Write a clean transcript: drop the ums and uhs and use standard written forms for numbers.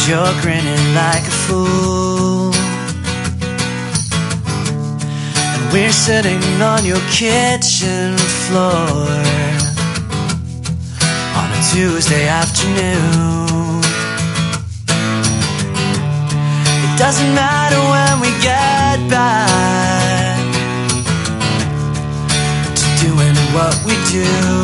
you're grinning like a fool, and we're sitting on your kitchen floor on a Tuesday afternoon. It doesn't matter when we get back to doing what we do.